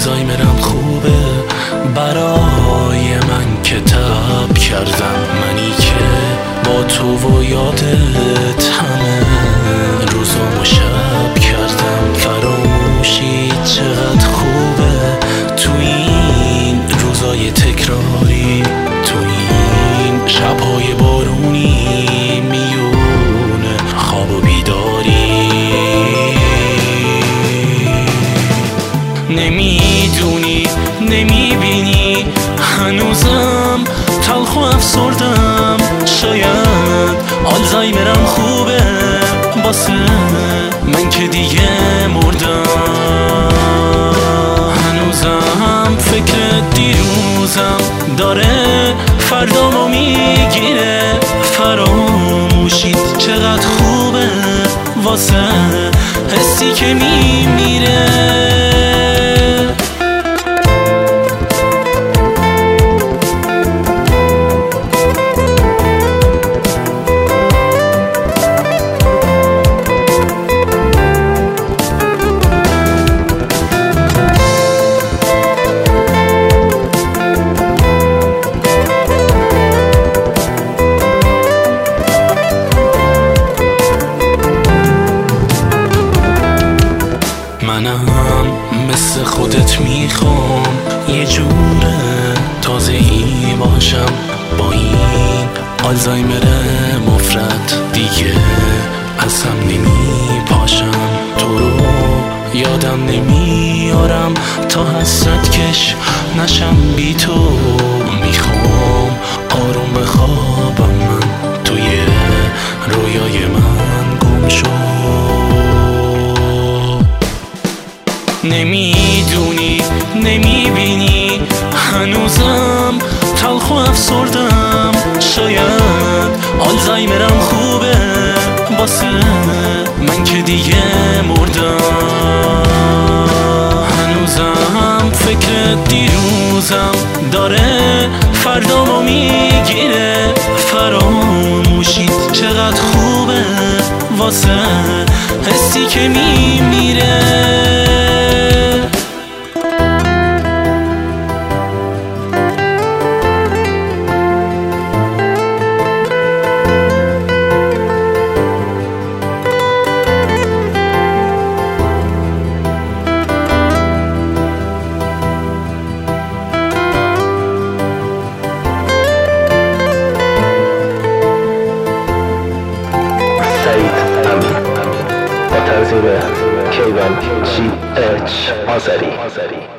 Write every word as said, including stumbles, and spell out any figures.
روزای میرم خوبه برای من که تب کردم، منی که با تو و یادت همه روزامو شب کردم. فراموشی چقدر خوبه تو این روزای تکراری، تو این شبهای بارونی میونه خواب و بیداری. نمیدونی نمیبینی هنوزم تلخ و افسردم، شاید آلزایمرم خوبه واسه من که دیگه مردم. هنوزم فکر دیروزم داره فردامو میگیره، فراموشید چقدر خوبه واسه حسی که میمیره. منم مثل خودت میخوام یه جوره تازه ای باشم، با این آلزایمر مفرد دیگه از هم نمی پاشم. تو رو یادم نمیارم تا حسرت کش نشم بی تو. میخوام آروم بخوابم من توی رویای من گم شو. نمیدونی نمیبینی هنوزم تلخ و افسردم، شاید آلزایمرم خوبه واسه من که دیگه مردم. هنوزم فکر دیروزم داره فردامو میگیره، فراموشید چقدر خوبه واسه حسی که میمیره. تنظیم کیوان جی اچ آذری.